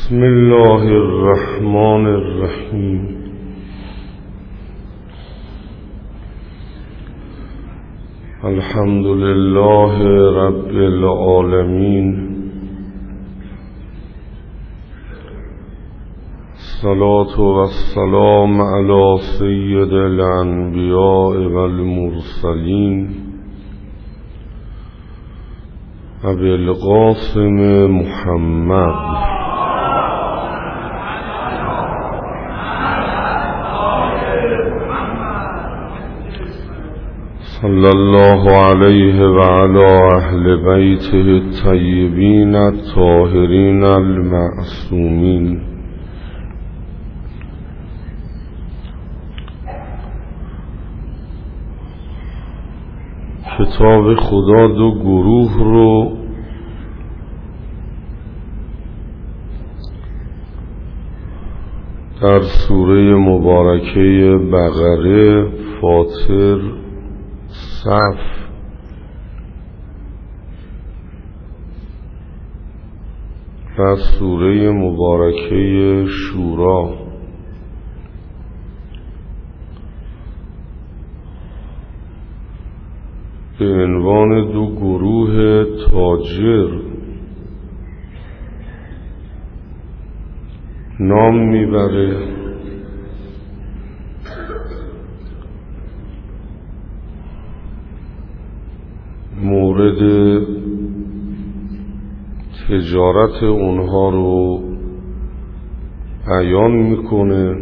بسم الله الرحمن الرحیم. الحمد لله رب العالمین، الصلاة والسلام علی سید الانبیاء والمرسلین ابی القاسم محمد صلی الله علیه و علی اهل بیته الطیبین الطاهرین المعصومین. کتاب خدا دو گروه رو در سوره مبارکه بقره، فاطر، صف و سوره مبارکه شورا به عنوان دو گروه تاجر نام میبره. مورد تجارت اونها رو بیان میکنه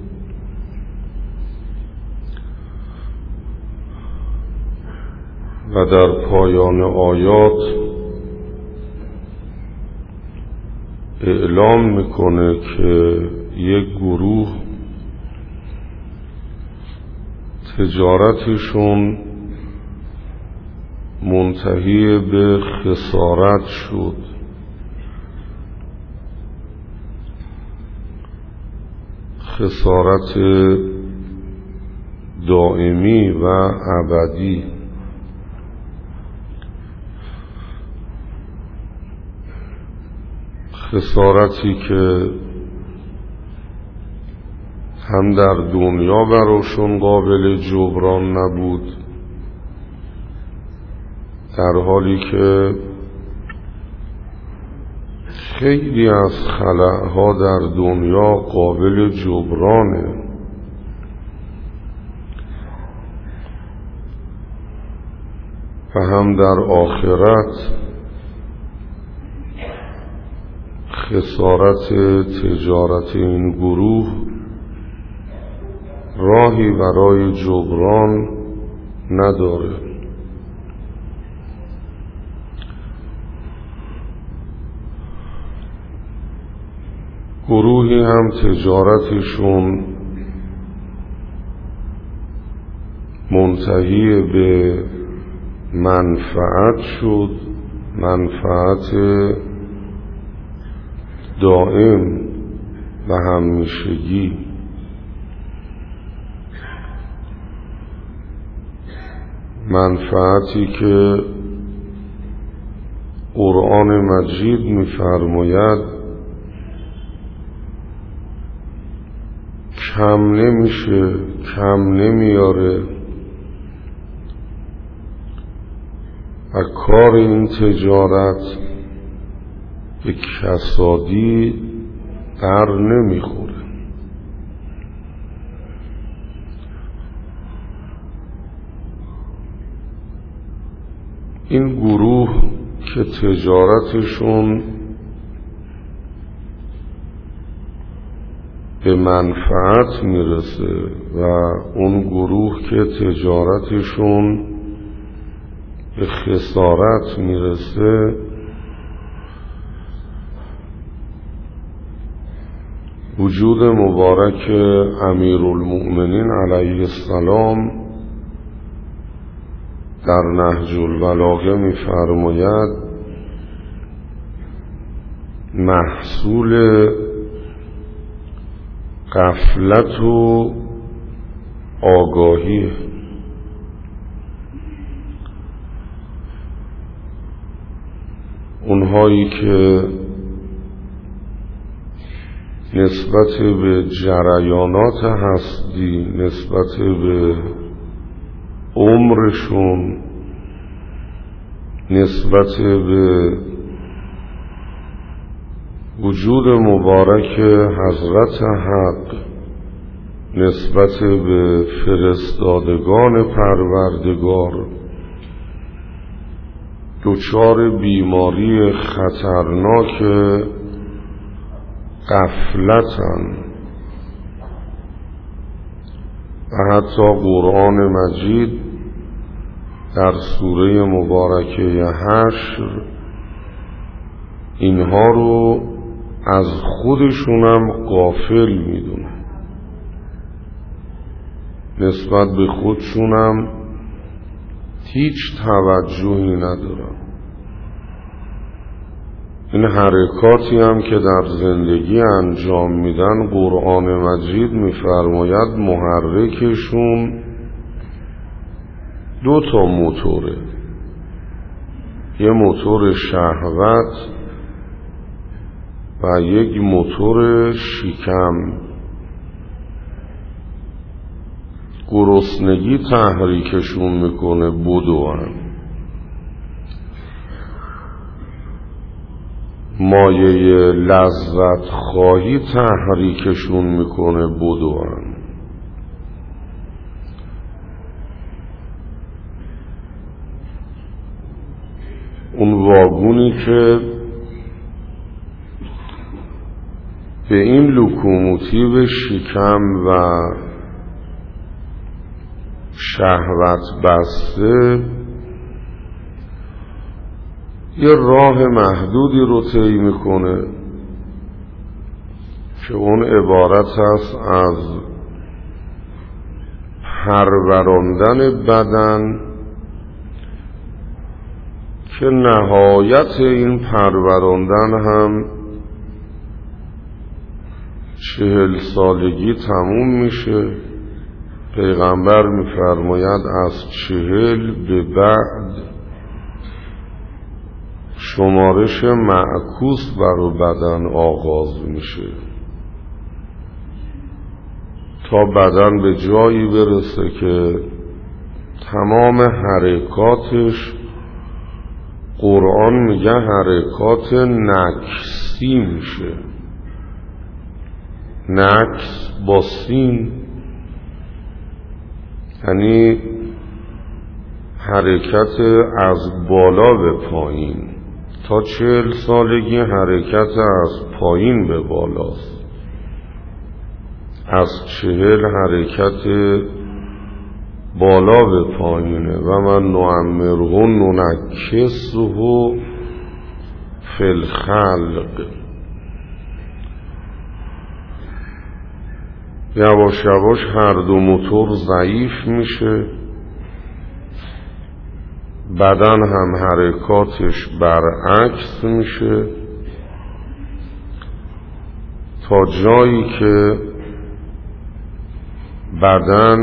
و در پایان آیات اعلام میکنه که یک گروه تجارتشون منتهی به خسارت شد. خسارت دائمی و ابدی. خسارتی که هم در دنیا براشون قابل جبران نبود، در حالی که خیلی از خلأها در دنیا قابل جبرانه. و هم در آخرت خسارت تجارت این گروه راهی برای جبران نداره. گروهی هم تجارتشون منتهی به منفعت شد، منفعت دائم و همیشگی. منفعتی که قرآن مجید می‌فرماید کم نمیشه، کم نمیاره و کار این تجارت به کسادی در نمیخوره. این گروه که تجارتشون به منفعت میرسه و اون گروه که تجارتشون به خسارت میرسه، وجود مبارک امیرالمؤمنین علیه السلام در نهج البلاغه می‌فرماید محصول غفلت و آگاهی. اونهایی که نسبت به جریانات هستی، نسبت به عمرشون، نسبت به وجود مبارک حضرت حق، نسبت به فرستادگان پروردگار دچار بیماری خطرناک غفلتن. و حتی قرآن مجید در سوره مبارکه حشر اینها رو از خودشونم غافل میدونه، نسبت به خودشونم هیچ توجهی ندارن. این حرکاتی هم که در زندگی انجام میدن قرآن مجید میفرماید محرکشون 2 موتوره، یه موتور شهوت و یک موتور شکم. گرسنگی تحریکشون میکنه بدوان، مایه لذت خواهی تحریکشون میکنه بدوان. اون واگونی که به این لوکوموتیو شکم و شهوت بسته یه راه محدودی رو طی میکنه که اون عبارت است از پروراندن بدن که نهایت این پروراندن هم 40 سالگی تموم میشه. پیغمبر میفرماید از 40 به بعد شمارش معکوس بر بدن آغاز میشه تا بدن به جایی برسه که تمام حرکاتش، قرآن میگه حرکات نکسی میشه. نکس با سین یعنی حرکت از بالا به پایین. تا 40 سالگی حرکت از پایین به بالاست، از 40 حرکت بالا به پایینه. و من نعمره ننکسه فی الخلق. یواش یواش هر 2 موتور ضعیف میشه، بدن هم حرکاتش برعکس میشه تا جایی که بدن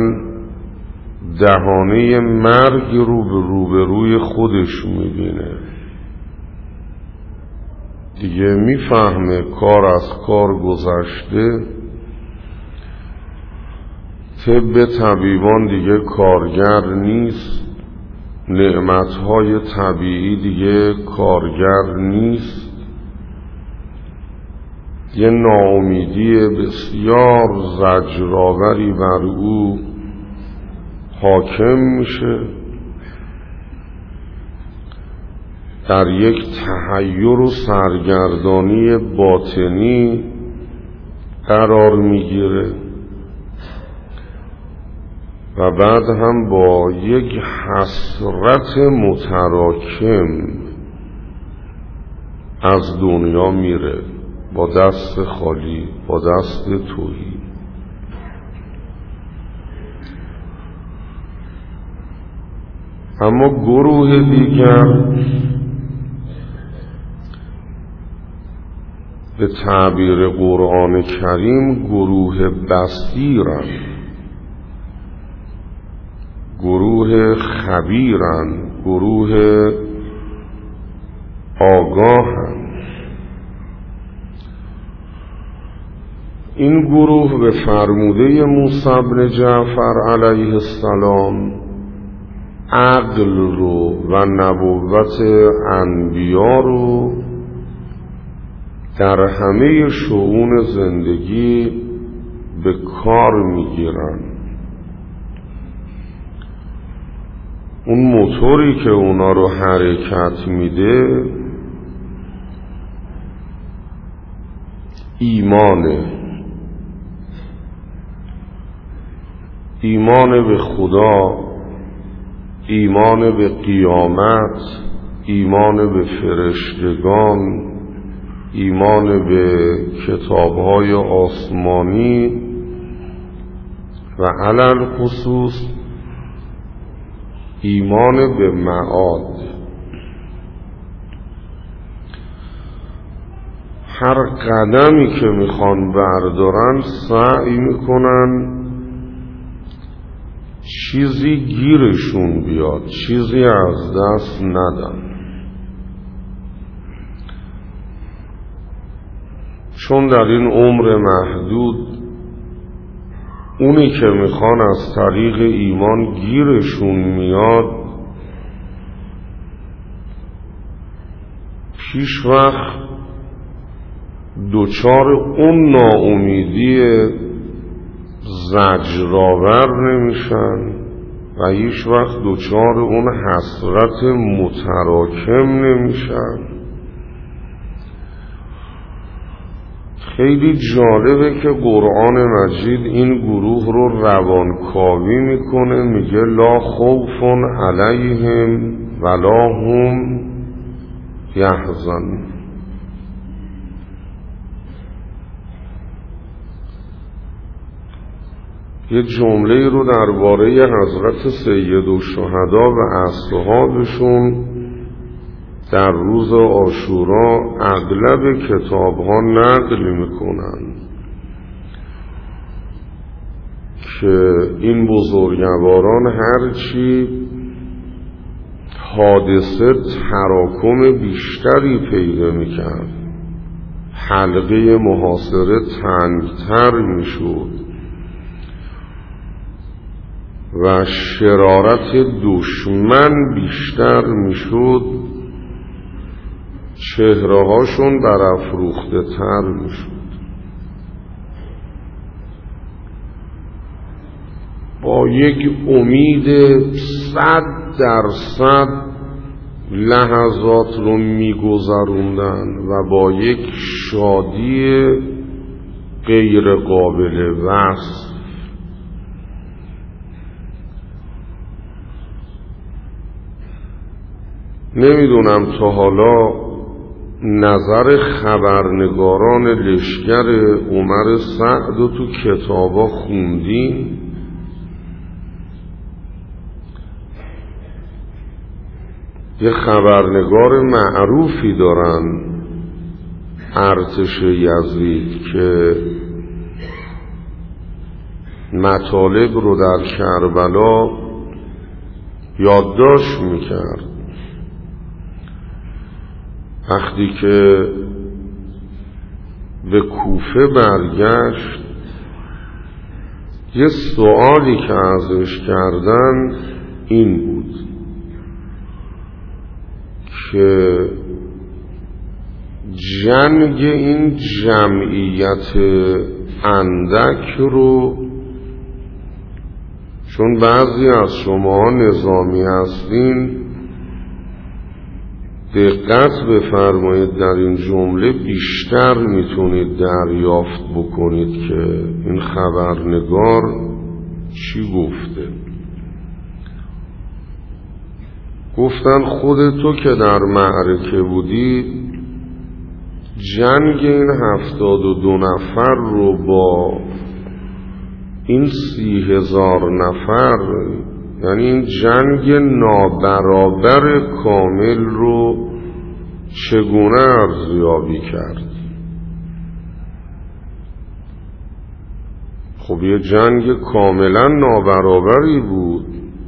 دهانه مرگ رو به روی خودش میبینه. دیگه میفهمه کار از کار گذشته، طب طبیبان دیگه کارگر نیست، نعمتهای طبیعی دیگه کارگر نیست. یه ناامیدی بسیار زجرآوری بر او حاکم میشه، در یک تحیر و سرگردانی باطنی قرار میگیره و بعد هم با یک حسرت متراکم از دنیا میره، با دست خالی، با دست تهی. اما گروه دیگر به تعبیر قرآن کریم گروه بصیرن، گروه خبیرن، گروه آگاهن. این گروه به فرموده موسی بن جعفر علیه السلام عقل رو و نبوت انبیا رو در همه شؤون زندگی به کار میگیرن. اون موتوری که اونا رو حرکت میده ایمانه، ایمان به خدا، ایمان به قیامت، ایمان به فرشتگان، ایمان به کتاب‌های آسمانی و علل خصوص ایمان به معاد. هر قدمی که میخوان بردارن سعی میکنن چیزی گیرشون بیاد، چیزی از دست ندن، چون در این عمر محدود اونی که میخوان از طریق ایمان گیرشون میاد پیش وقت دوچار اون ناامیدی زجرآور نمیشن و هیچ وقت دوچار اون حسرت متراکم نمیشن. خیلی جالبه که قرآن مجید این گروه رو روانکاوی میکنه، میگه لا خوف علیهم ولا هم یحزنون. یه جمله رو درباره حضرت سیدالشهدا و اصحابشون در روز عاشورا اغلب کتاب‌ها نقل میکنن که این بزرگواران هرچی حادثه تراکم بیشتری پیدا میکرد، حلقه محاصره تنگتر میشد و شرارت دشمن بیشتر میشد، چهره هاشون برافروخته تر میشد. با یک امید 100% لحظات رو میگذروندن و با یک شادی غیر قابل وصف. نمیدونم تا حالا نظر خبرنگاران لشکر عمر سعد رو تو کتابا خوندین؟ یه خبرنگار معروفی دارن، ارتش یزید، که مطالب رو در کربلا یادداشت میکرد. وقتی که به کوفه برگشت یه سوالی که ازش کردن این بود که جنگ این جمعیت اندک رو، چون بعضی از شما نظامی هستین، دقت بفرمایید در این جمله بیشتر میتونید دریافت بکنید که این خبرنگار چی گفته. گفتن خودتو که در معرکه بودی جنگ این 72 نفر رو با این 30,000 نفر، یعنی این جنگ نابرابر کامل رو چگونه ارزیابی کرد؟ خب یه جنگ کاملا نابرابری بود.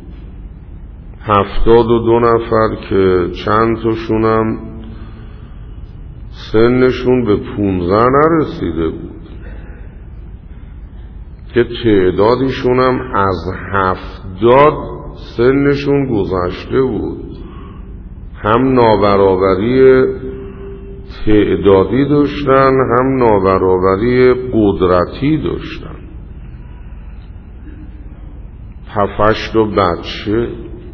72 نفر که چند تاشونم سنشون به 15 نرسیده بود. که تعدادیشون هم از 70 سنشون گذشته بود. هم نابرابری تعدادی داشتن، هم نابرابری قدرتی داشتن. 7-8 بچه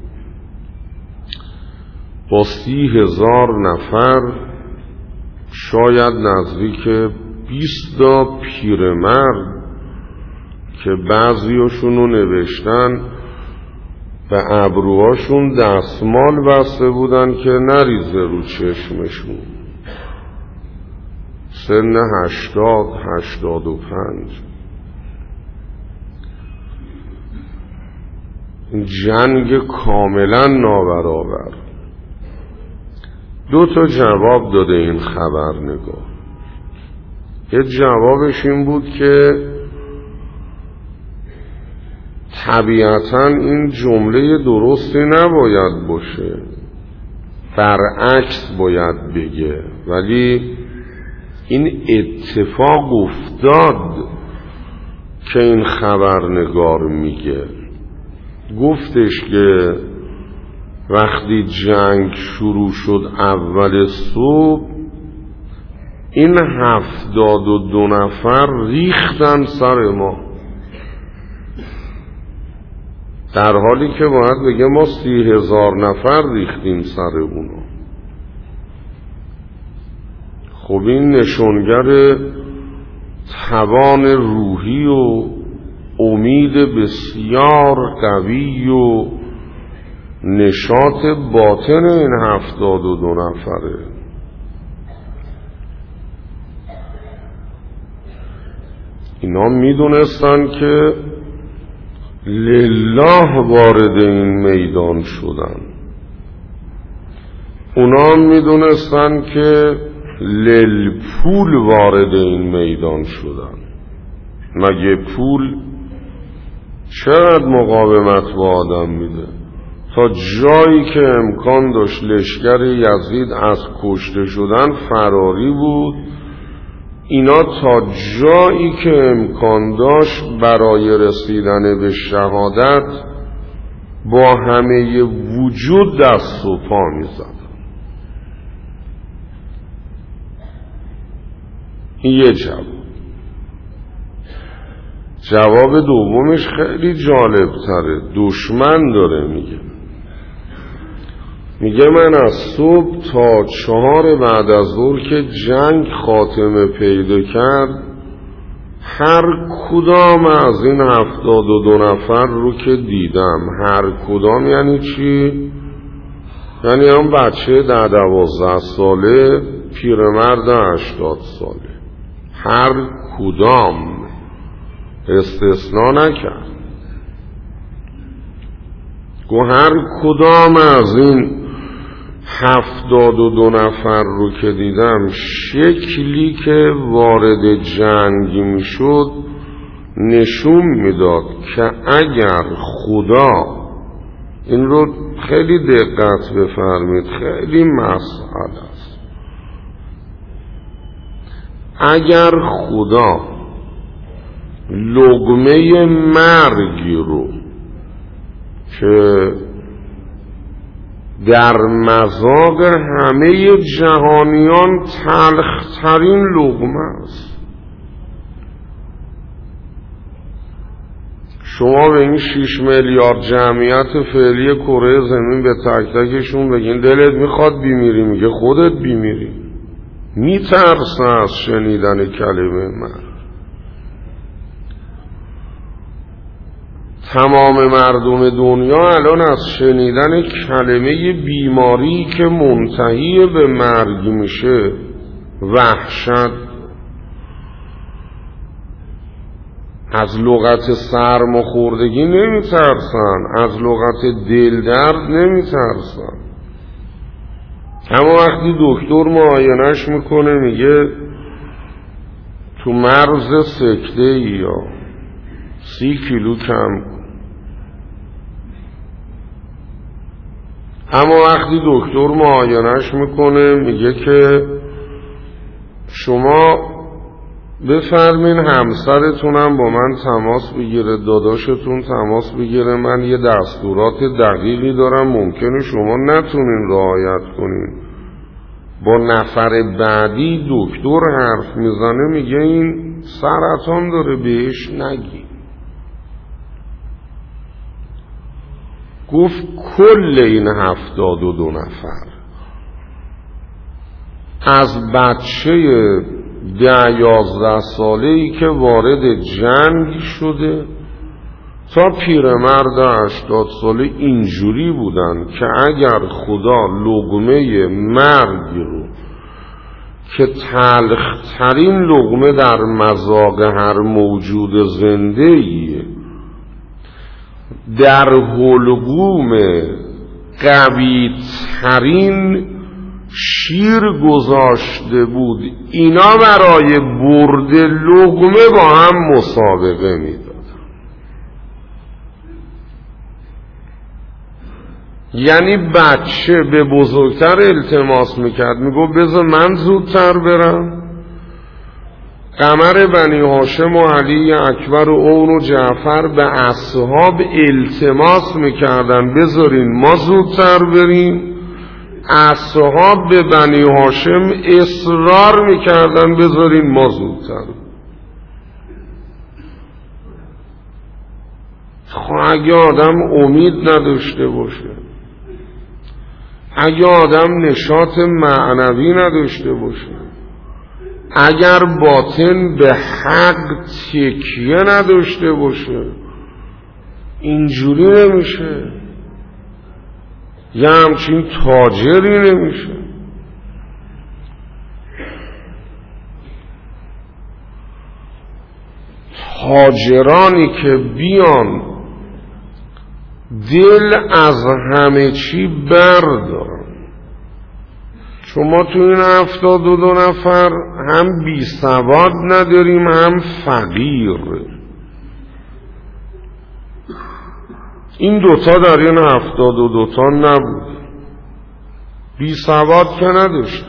با 30,000 نفر، شاید نزدیک 20 پیرمرد که بعضیاشونو نوشتن به ابروهاشون دستمال بسته بودن که نریزه رو چشمشون. سن 80-85. جنگ کاملا نابرابر. 2 جواب داده این خبرنگار. یه جوابش این بود که طبیعتاً این جمله درستی نباید باشه، برعکس باید بگه، ولی این اتفاق افتاد که این خبرنگار میگه. گفتش که وقتی جنگ شروع شد اول صبح، این 72 نفر ریختن سر ما، در حالی که باید بگه ما 30,000 نفر ریختیم سر اونا. خب این نشانگر توان روحی و امید بسیار قوی و نشاط باطن این 72 نفره. اینا میدونستن که لله وارد این میدان شدن، اونا میدونستن که للپول وارد این میدان شدن. مگه پول چقدر مقاومت با آدم میده؟ تا جایی که امکان داشت لشکر یزید از کشته شدن فراری بود. اینا تا جایی که امکان داشت برای رسیدن به شهادت با همه وجود دست و پا می‌زدن. این یه جواب. جواب دومش خیلی جالب تره. دشمن داره میگه من از صبح تا 4 بعد از ظهر که جنگ خاتمه پیدا کرد، هر کدام از این 72 نفر رو که دیدم، هر کدام یعنی چی؟ یعنی هم بچه 10-12 ساله، پیرمرد 80 ساله، هر کدام استثناء نکرد. گو هر کدام از این 72 نفر رو که دیدم، شکلی که وارد جنگ میشد نشون میداد که اگر خدا، این رو خیلی دقت بفرمید، خیلی مسئله است، اگر خدا لقمه مرگی رو که در مذاق همه جهانیان تلخترین لقمه است، شما به این 6 میلیارد جمعیت فعلی کره زمین به تک تکشون بگین دلت میخواد بیمیری، میگه خودت بیمیری. میترسه از شنیدن کلمه مرگ. تمام مردم دنیا الان از شنیدن کلمه بیماری که منتهی به مرگ میشه وحشت، از لغت سرماخوردگی نمیترسن، از لغت دلدرد نمیترسن. اما وقتی دکتر معاینش میکنه میگه تو مرز سکته یا 30 کیلو کم، اما وقتی دکتر معاینش میکنه میگه که شما بفرمین همسرتونم با من تماس بگیره، داداشتون تماس بگیره، من یه دستورات دقیقی دارم ممکنه شما نتونین رعایت کنین. با نفر بعدی دکتر حرف میزنه میگه این سرطان داره بهش نگی. گفت کل این 72 نفر از بچه 10-11 ساله‌ای که وارد جنگ شده تا پیرمرد 80 ساله اینجوری بودن که اگر خدا لقمه مرگ رو که تلخترین لقمه در مذاق هر موجود زنده‌ایه در حلقوم قوی ترین شیر گذاشته بود، اینا برای برد لقمه با هم مسابقه میدادن. یعنی بچه به بزرگتر التماس میکرد، میگو بذار من زودتر برم. قمر بنی هاشم و علی اکبر و اون و جعفر به اصحاب التماس میکردن بذارین ما زودتر بریم. اصحاب به بنی هاشم اصرار میکردن بذارین ما زودتر. اگه آدم امید نداشته باشه، اگه آدم نشاط معنوی نداشته باشه، اگر باطن به حق تکیه نداشته باشه، اینجوری نمیشه، یه همچین تاجری نمیشه. تاجرانی که بیان دل از همه چی بردارن. شما تو این 72 نفر هم بی سواد نداریم هم فقیر. این دوتا در این 72 تا نبود. بی سواد که نداشت.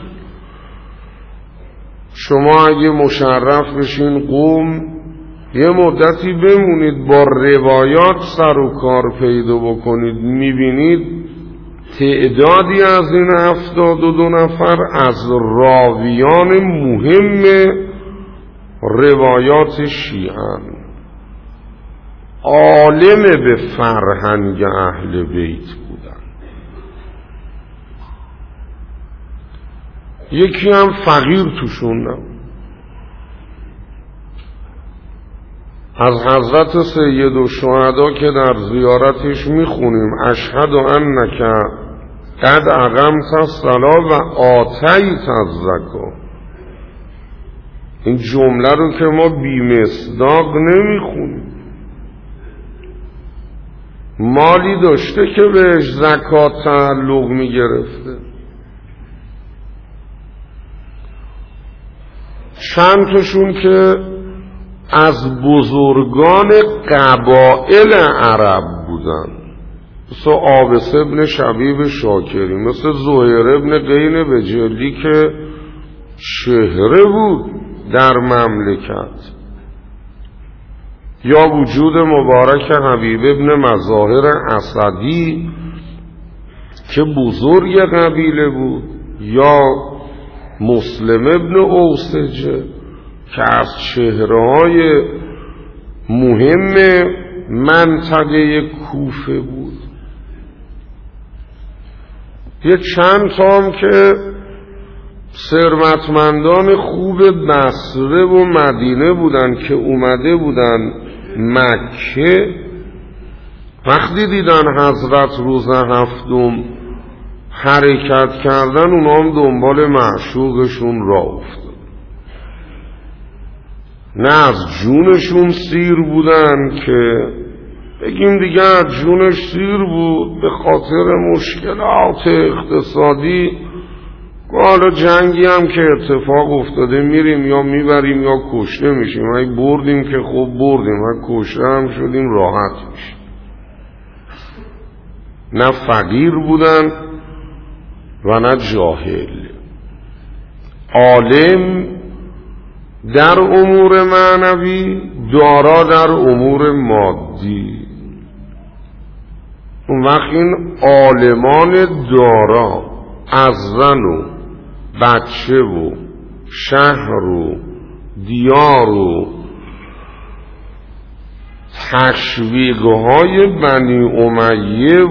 شما اگه مشرف بشین قوم یه مدتی بمونید با روایات سر و کار پیدا بکنید، میبینید تعدادی از این 72 نفر از راویان مهم روایات شیعه، عالم به فرهنگ اهل بیت بودن. یکی هم فقیر توشون نبود. از حضرت سید الشهدا که در زیارتش میخونیم اشهد انک قد اقمت الصلاة و آتیت الزکاة، این جمله رو که ما بی مصداق نمیخونیم. مالی داشته که بهش زکات تعلق میگرفته. چند تاشون که از بزرگان قبائل عرب بودن، مثل عابس ابن شبیب شاکری، مثل زهیر ابن قین بجلی که چهره بود در مملکت، یا وجود مبارک حبیب ابن مظاهر اسدی که بزرگ قبیله بود، یا مسلم ابن اوسجه که از چهره‌های مهم منطقه کوفه بود. یه چند تا هم که ثروتمندان خوب بصره و مدینه بودن که اومده بودن مکه، وقتی دیدن حضرت روز هفتم حرکت کردن، اونا هم دنبال معشوقشون راه افتاد. نه از جونشون سیر بودن که بگیم دیگه از جونش سیر بود، به خاطر مشکلات اقتصادی، حالا جنگی هم که اتفاق افتاده میریم یا میبریم یا کشته میشیم، اگه بردیم که خوب بردیم، اگه کشته هم شدیم راحت میشیم. نه فقیر بودن و نه جاهل، عالم در امور معنوی، دارا در امور مادی. اون وقت این عالمان دارا از زن و بچه و شهر و دیار و تشویقهای بنی امیه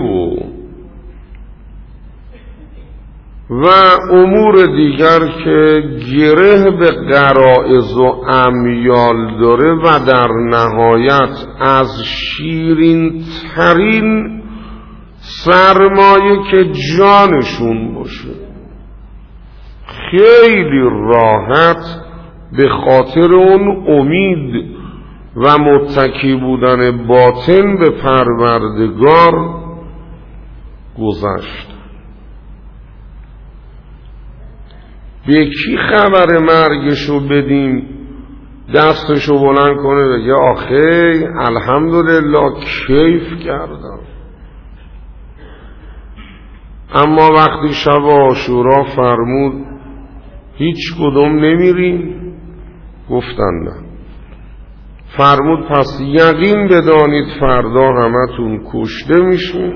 و امور دیگر که گره به غرایز و امیال داره و در نهایت از شیرین ترین سرمایه که جانشون باشه خیلی راحت به خاطر اون امید و متکی بودن باطن به پروردگار گذشت. به کی خبر مرگشو بدیم دستشو بلند کنه بگه آخه الحمدلله کیف کردم؟ اما وقتی شب عاشورا فرمود هیچ کدوم نمیریم، گفتن نه. فرمود پس یقین بدانید فردا همتون کشته میشین.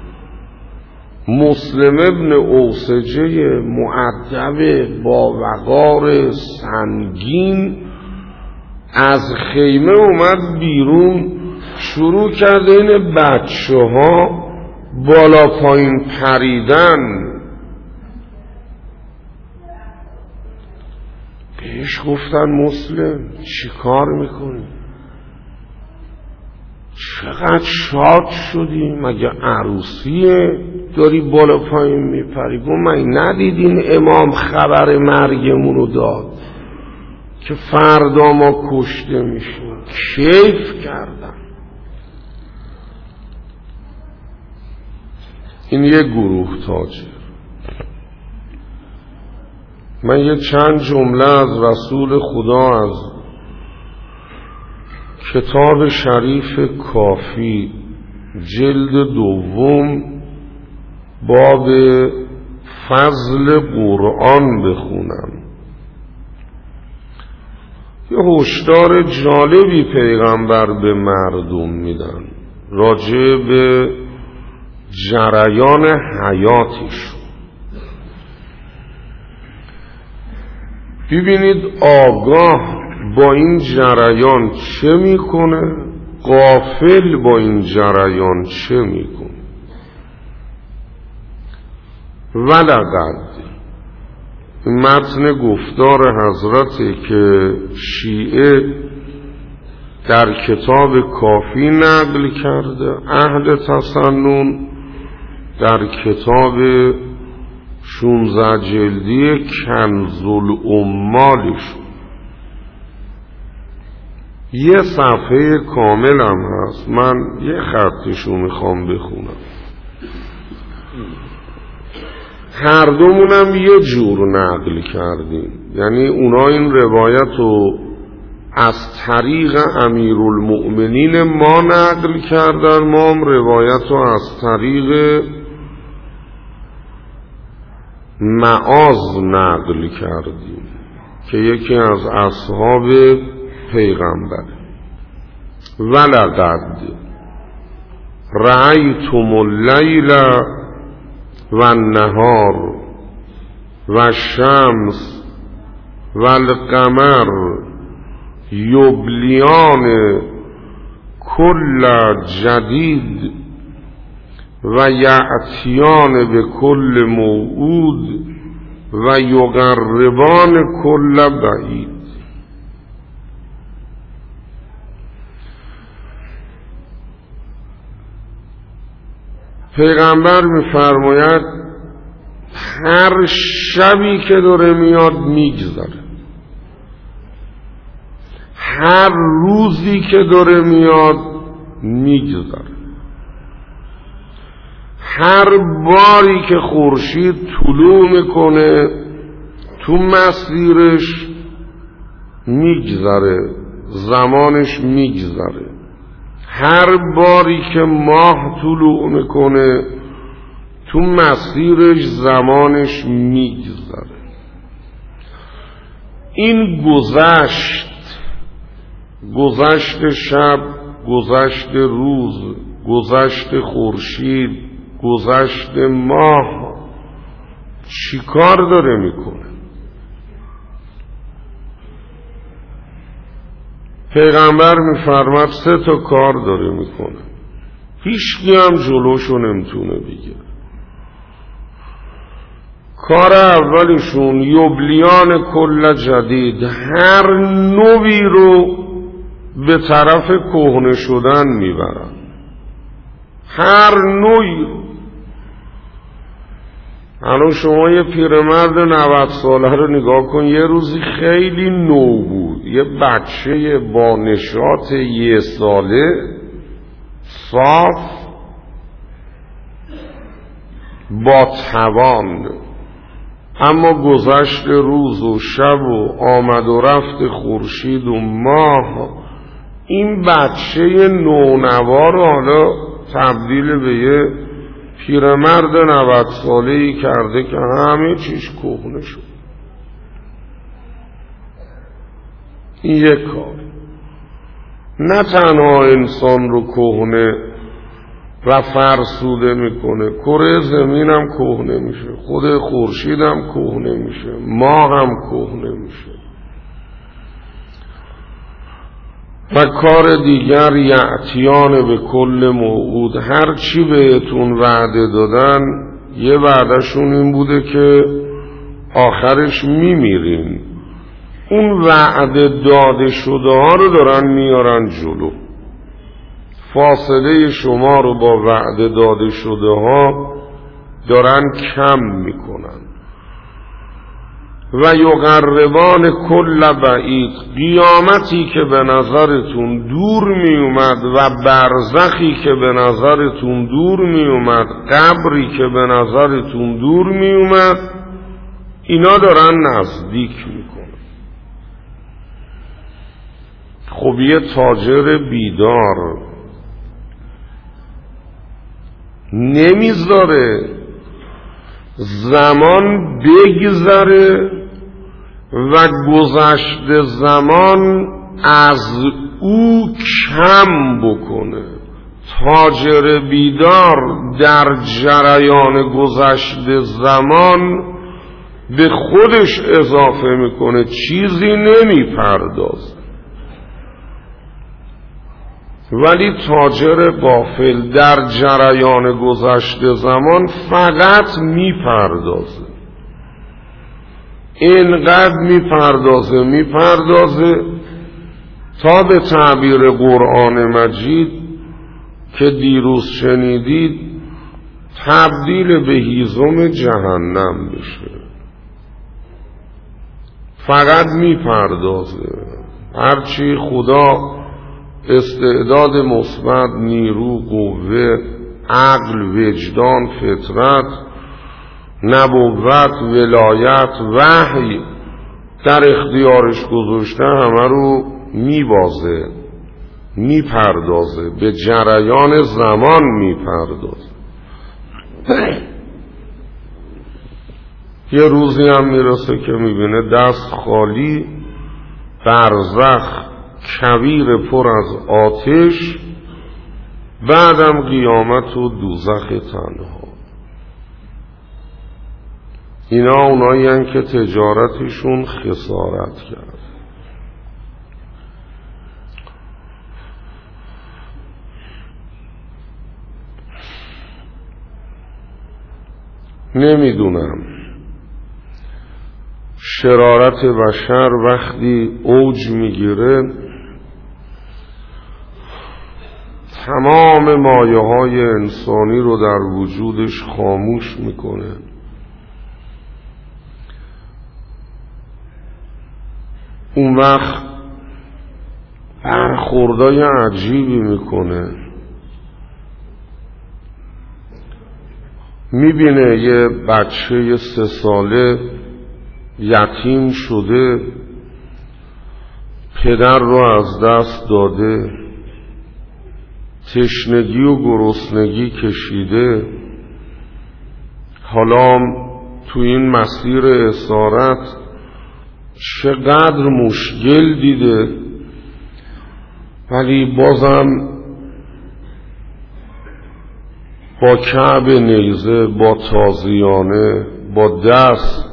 مسلم ابن اوسجه مؤدب با وقار سنگین از خیمه اومد بیرون، شروع کرده این بچه ها بالا پایین پریدن. بهش گفتن مسلم چی کار میکنی؟ چقدر شاد شدی؟ مگه عروسیه داری بالا پایین میپری؟ گفت من ندیدین امام خبر مرگمون رو داد که فردا ما کشته میشیم؟ کیف کردم. این یک گروه تاجر. من یه چند جمله از رسول خدا از کتاب شریف کافی جلد دوم باب فضل قرآن بخونم. یه هشدار جالبی پیغمبر به مردم میدن راجع به جریان حیاتش. ببینید آگاه با این جریان چه میکنه، غافل با این جریان چه میکنه. ولقد متن گفتار حضرت که شیعه در کتاب کافی نقل کرده، عهد تسنن در کتاب 16 جلدی کنز الامالش یه صفحه کامل هم هست. من یه خطشو میخوام بخونم. هر دومونم یه جور نقل کردیم، یعنی اونا این روایت رو از طریق امیرالمؤمنین ما نقل کردن، ما هم روایت رو از طریق معاذ نقل کردیم که یکی از اصحاب پیغمبر. ولقد رأیتم اللیل و النهار و الشمس و القمر یبلیان کل جدید و یأتیان به کل موعود و یقربان کل بعید. پیغمبر می‌فرماید هر شبی که داره میاد میگذره، هر روزی که داره میاد میگذره، هر باری که خورشید طلوع میکنه تو مسیرش میگذره، زمانش میگذره. هر باری که ماه طلوع میکنه تو مسیرش زمانش میگذره. این گذشت شب، گذشت روز، گذشت خورشید، گذشت ماه چی کار داره میکنه؟ پیغمبر میفرماد 3 تا کار داره میکنه، هیچکی هم جلوشو نمیتونه بگیره. کار اولشون یبلیان کل جدید، هر نوی رو به طرف کهنه شدن میبرن، هر نوعی رو. الان شما یه پیرمرد 90 ساله رو نگاه کن، یه روزی خیلی نو بود، یه بچه با نشاط 1 ساله صاف با توان، اما گذشت روز و شب و آمد و رفت خورشید و ماه این بچه نونوا رو حالا تبدیل به یه پیرمرد 90 ساله‌ای کرده که همه چیز کهنه شد. این یک کار. نه تنها انسان رو کهنه و فرسوده میکنه، کره زمین هم کهنه میشه، خود خورشید هم کهنه میشه، ماه هم کهنه میشه. و کار دیگر یعتیان به کل موعود، هر چی بهتون وعده دادن یه وعدهشون این بوده که آخرش میمیرین، اون وعده داده شده ها رو دارن میارن جلو، فاصله شما رو با وعده داده شده ها دارن کم میکنن. و یقربان کل بعید، قیامتی که به نظرتون دور می اومد و برزخی که به نظرتون دور می اومد، قبری که به نظرتون دور می اومد، اینا دارن نزدیک میکنن. خب یه تاجر بیدار نمیذاره زمان بگذره و گذشت زمان از او کم بکنه. تاجر بیدار در جریان گذشت زمان به خودش اضافه میکنه، چیزی نمیپردازه. ولی تاجر غافل در جریان گذشت زمان فقط میپردازه، اینقدر میپردازه تا به تعبیر قرآن مجید که دیروز شنیدید تبدیل به هیزم جهنم بشه. فقط میپردازه، هرچی خدا استعداد مثبت، نیرو، قوه، عقل، وجدان، فطرت، نبوت، ولایت، وحی در اختیارش گذاشته همه رو میبازه، میپردازه، به جریان زمان میپردازه. یه روزی هم میرسه که میبینه دست خالی، برزخ کویر پر از آتش، بعدم قیامت و دوزخ تنها. اینا اونایی هن که تجارتشون خسارت کرد. نمیدونم شرارت بشر وقتی اوج میگیره تمام مایه های انسانی رو در وجودش خاموش میکنه. اون وقت برخوردای عجیبی میکنه. میبینه یه بچه 3 ساله یتیم شده، پدر رو از دست داده، تشنگی و گرسنگی کشیده، حالا تو این مسیر اسارت چقدر مشکل دیده، ولی بازم با کعب نیزه، با تازیانه، با دست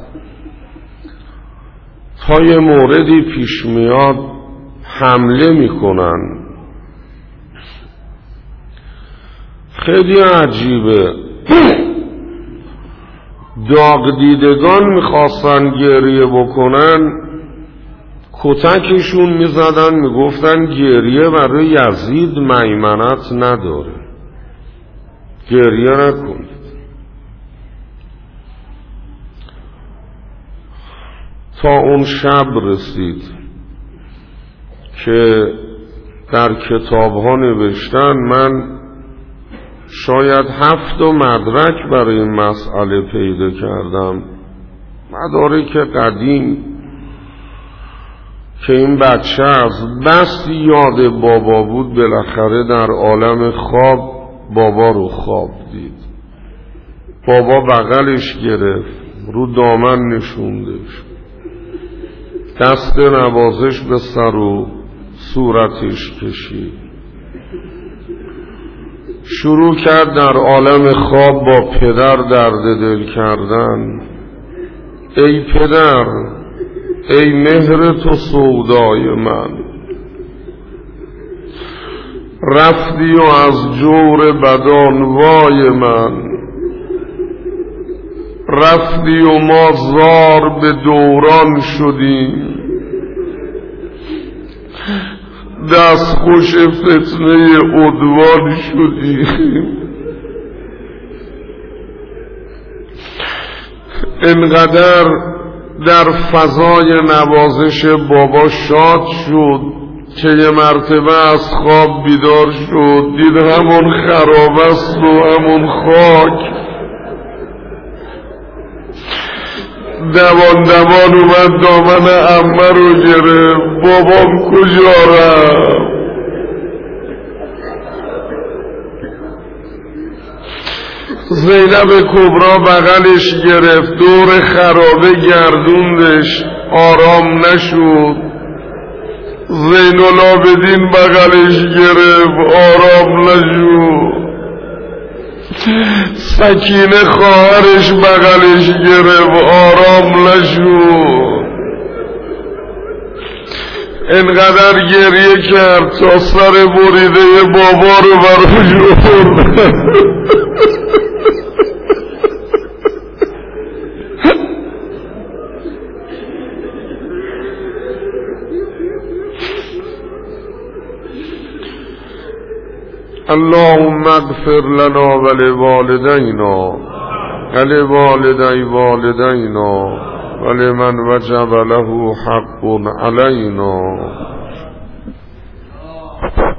تا یه موردی پیش میاد حمله میکنن. خیلی عجیبه. داغ دیدگان میخواستن گریه بکنن، کتکشون میزدن، میگفتن گریه برای یزید میمنت نداره، گریه نکنید. تا اون شب رسید که در کتاب ها نوشتن، من شاید 7 مدرک برای این مسئله پیدا کردم، مدارک قدیم، که این بچه از بس یاد بابا بود بالاخره در عالم خواب بابا رو خواب دید. بابا بغلش گرفت، رو دامن نشوندش، دست نوازش به سر و صورتش کشید، شروع کرد در عالم خواب با پدر درد دل کردن. ای پدر، ای مهر تو سودای من، رفتی و از جور بدان وای من، رفتی و ما زار به دوران شدیم، دست خوش فتنه عدوان شدیم. انقدر در فضای نوازش بابا شاد شد که یه مرتبه از خواب بیدار شد، دید همون خراب است و همون خاک. دوان اومد دامن عمه رو گرفت، بابام کجا رفت؟ زینب کبرا بغلش گرفت، دور خرابه گردوندش، آرام نشد. زین العابدین بغلش گرفت، آرام نشد. سکینه خواهرش بغلش گرفت، آرام نشد. انقدر گریه کرد تا سر بریده بابا رو براش آورد. اللهم اغفر لنا ولوالدينا ولوالدي والدينا ولمن وجب له حق علينا.